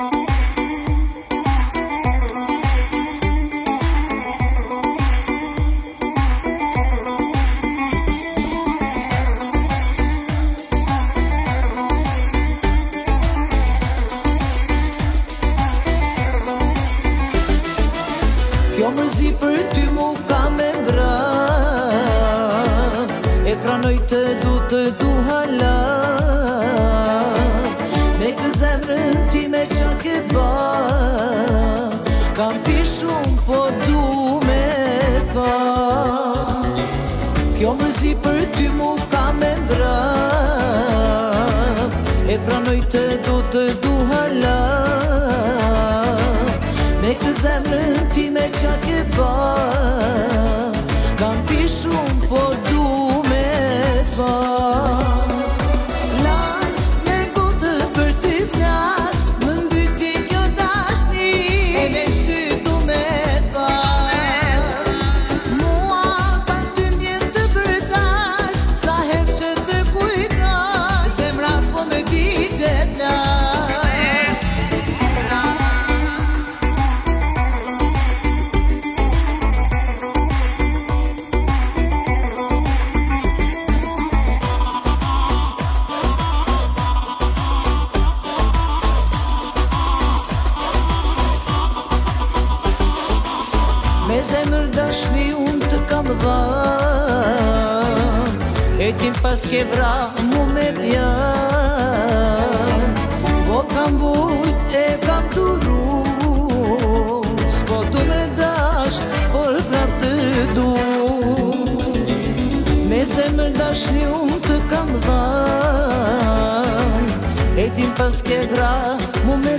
Kjo mërzi për ty mu ka me vra, e pranoj të du hala. Me këtë zemrën ti me qa ke ba, kam pi shumë po du me pa. Kjo mërzi për ty mu ka me vra, e pranoj të du hala. Me këtë zemrën ti me qa ke ba, kam pi shumë po du me pa. Las me gotë për ty plas, më mbyti kjo dashni, e veç ty du me pa. Mua pa ty mjen të bërtash, sa her që të kujtas, zemra po me ti gjetlas. Me zemër dashni unë të kam dhan, e tim pas ke vra mu me pjan. Po kam vujt e kam duru, s'po du me dash, por prap të du. Me zemër dashni unë të kam dhan, e tim pas ke vra mu me